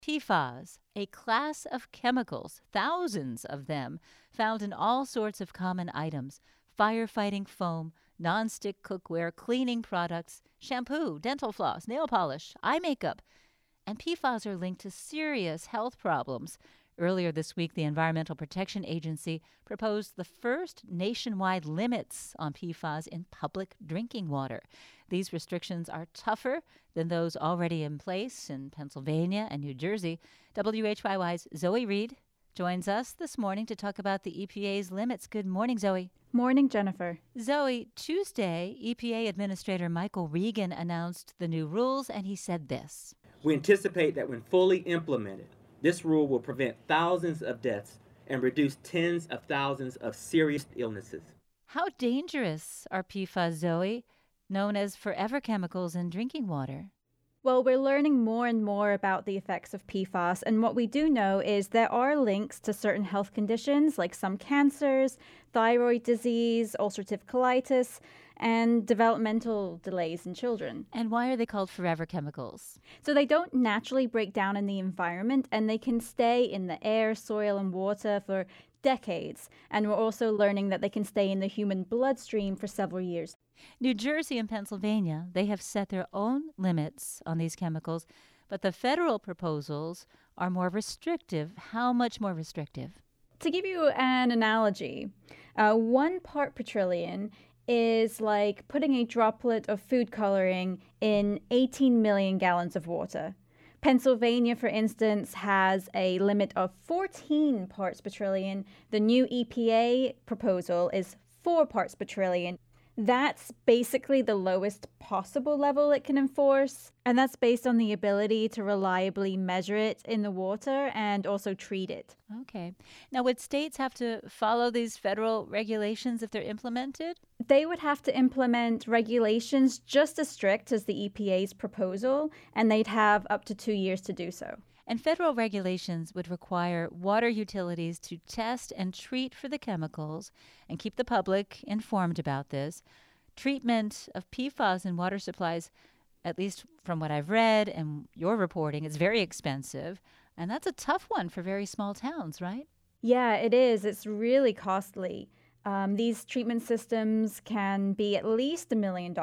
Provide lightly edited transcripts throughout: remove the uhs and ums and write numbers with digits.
PFAS, a class of chemicals, thousands of them, found in all sorts of common items: firefighting foam, nonstick cookware, cleaning products, shampoo, dental floss, nail polish, eye makeup. And PFAS are linked to serious health problems. Earlier this week, the Environmental Protection Agency proposed the first nationwide limits on PFAS in public drinking water. These restrictions are tougher than those already in place in Pennsylvania and New Jersey. WHYY's Zoe Reed joins us this morning to talk about the EPA's limits. Good morning, Zoe. Morning, Jennifer. Zoe, Tuesday, EPA Administrator Michael Regan announced the new rules, and he said this. We anticipate that when fully implemented, this rule will prevent thousands of deaths and reduce tens of thousands of serious illnesses. How dangerous are PFAS, Zoe, known as forever chemicals in drinking water? Well, we're learning more and more about the effects of PFAS, and what we do know is there are links to certain health conditions like some cancers, thyroid disease, ulcerative colitis, and developmental delays in children. And why are they called forever chemicals? So they don't naturally break down in the environment, and they can stay in the air, soil, and water for decades. And we're also learning that they can stay in the human bloodstream for several years. New Jersey and Pennsylvania, they have set their own limits on these chemicals, but the federal proposals are more restrictive. How much more restrictive? To give you an analogy, 1 part per trillion is like putting a droplet of food coloring in 18 million gallons of water. Pennsylvania, for instance, has a limit of 14 parts per trillion. The new EPA proposal is 4 parts per trillion. That's basically the lowest possible level it can enforce, and that's based on the ability to reliably measure it in the water and also treat it. Okay. Now, would states have to follow these federal regulations if they're implemented? They would have to implement regulations just as strict as the EPA's proposal, and they'd have up to 2 years to do so. And federal regulations would require water utilities to test and treat for the chemicals and keep the public informed about this. Treatment of PFAS in water supplies, at least from what I've read and your reporting, is very expensive. And that's a tough one for very small towns, right? Yeah, it is. It's really costly. These treatment systems can be at least $1 million.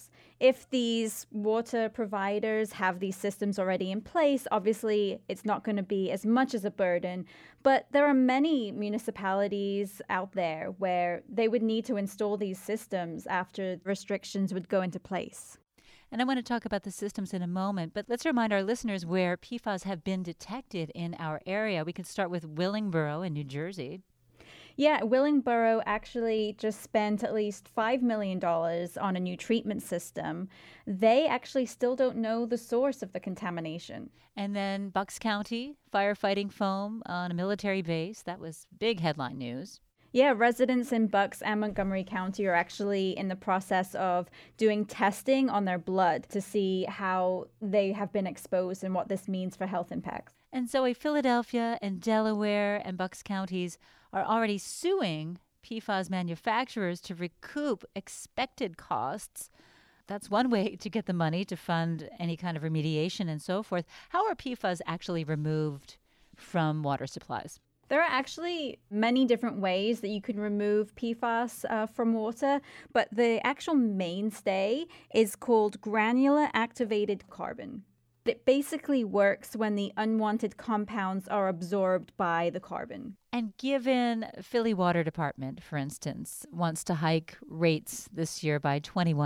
If these water providers have these systems already in place, obviously it's not going to be as much as a burden. But there are many municipalities out there where they would need to install these systems after restrictions would go into place. And I want to talk about the systems in a moment, but let's remind our listeners where PFAS have been detected in our area. We can start with Willingboro in New Jersey. Yeah, Willingboro actually just spent at least $5 million on a new treatment system. They actually still don't know the source of the contamination. And then Bucks County, firefighting foam on a military base. That was big headline news. Yeah, residents in Bucks and Montgomery County are actually in the process of doing testing on their blood to see how they have been exposed and what this means for health impacts. And so Philadelphia and Delaware and Bucks counties are already suing PFAS manufacturers to recoup expected costs. That's one way to get the money to fund any kind of remediation and so forth. How are PFAS actually removed from water supplies? There are actually many different ways that you can remove PFAS from water, but the actual mainstay is called granular activated carbon. It basically works when the unwanted compounds are absorbed by the carbon. And given Philly Water Department, for instance, wants to hike rates this year by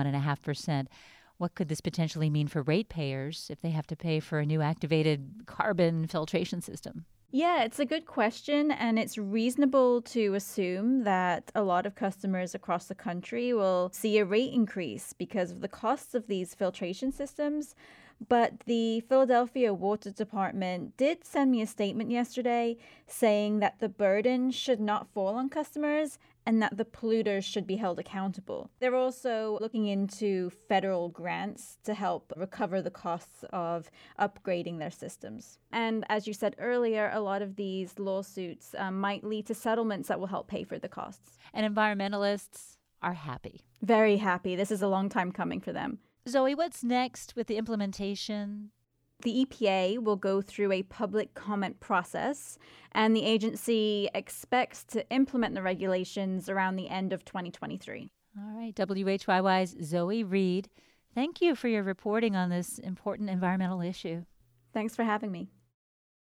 21.5%, what could this potentially mean for ratepayers if they have to pay for a new activated carbon filtration system? Yeah, it's a good question, and it's reasonable to assume that a lot of customers across the country will see a rate increase because of the costs of these filtration systems. But the Philadelphia Water Department did send me a statement yesterday saying that the burden should not fall on customers and that the polluters should be held accountable. They're also looking into federal grants to help recover the costs of upgrading their systems. And as you said earlier, a lot of these lawsuits might lead to settlements that will help pay for the costs. And environmentalists are happy. Very happy. This is a long time coming for them. Zoe, what's next with the implementation? The EPA will go through a public comment process, and the agency expects to implement the regulations around the end of 2023. All right, WHYY's Zoe Reed, thank you for your reporting on this important environmental issue. Thanks for having me.